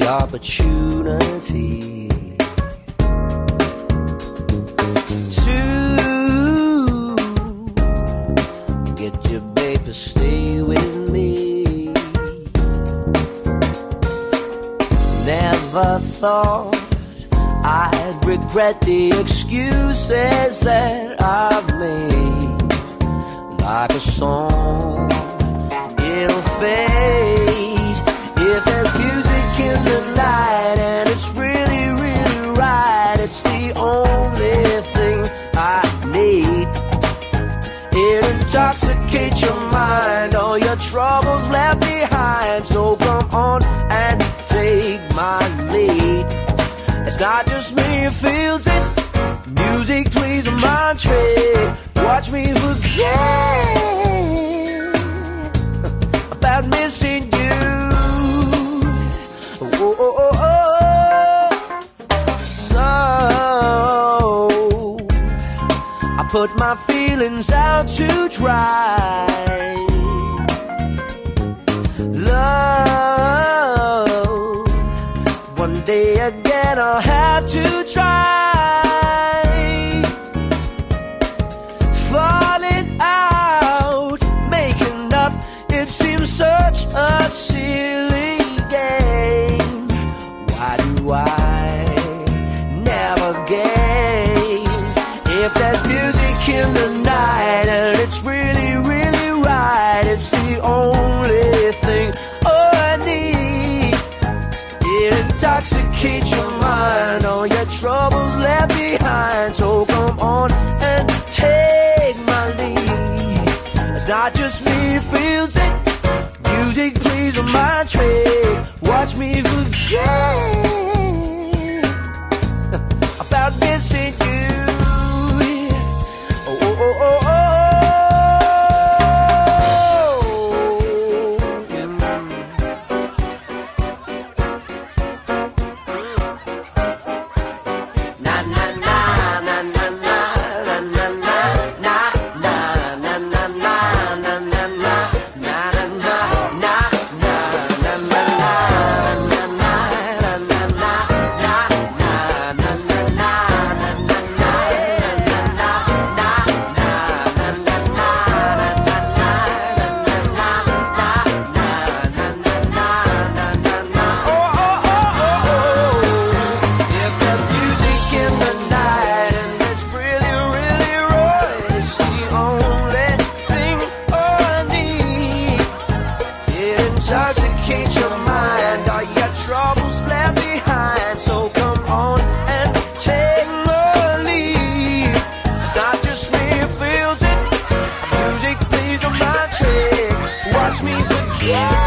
opportunity to get your babe to stay with me. Never thought I'd regret the excuses that I've made. Like a song, it'll fade. If there's music in the night and it's really, really right, it's the only thing I need. It intoxicates your mind, all your troubles left behind. So come on and take my lead. It's not just me who feels it. Music plays a mind trick. Watch me forget about missing you. Oh, oh, oh, oh. So I put my feelings out to dry. Love, one day again I'll have to try. Falling out, making up, it seems such a silly game. Why do I never gain? If there's music in the night and it's really, really right, it's the only thing I need. It intoxicates your mind, all your troubles left behind. So come on and take my lead. It's not just me who feels it. Music plays on my trick. Watch me forget about missing you. Oh, oh, oh, oh, oh. Na na na na na na na na na na na na na na na na na. Intoxicate your mind, all your troubles left behind. So come on and take my lead. It's not just me who feels it. Music plays on my trick. Watch me forget.